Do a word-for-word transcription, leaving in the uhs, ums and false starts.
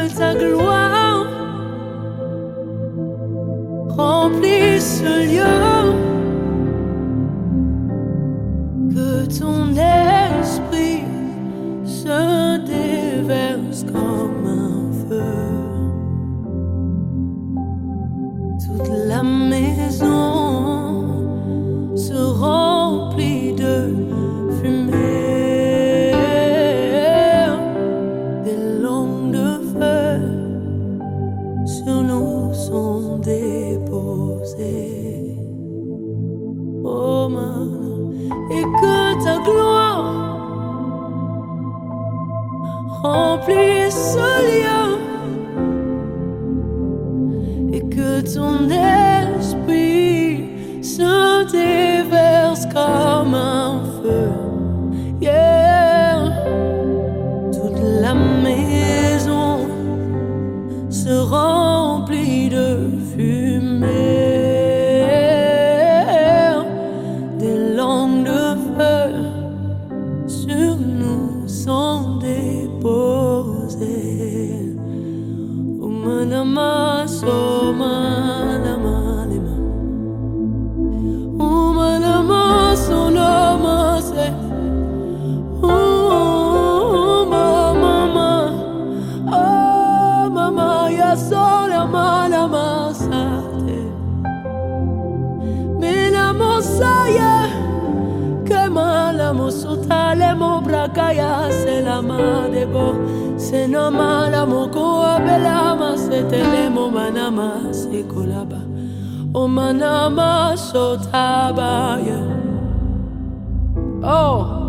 ta gloire remplisse ce lieu, que ton esprit se déverse comme un feu. Toute la maison se remplit de fumée, des langues de feu sur nous sont déposées. Oh man, et que ta gloire remplisse ce lieu, et que ton esprit se déverse comme un feu. Yeah. Toute la maison se remplit de fumée, des langues de feu sur nous sont déposées. Oh manama, so manama, lema. Oh manama, so nama, se. Oh mama, oh mama, ya sola manama sate. Me la mosaya, que mala mosuta le mo brakaya se la madebo. Se no mala moko abelama se telemo manama se kolaba. O manama so tabaya. Oh.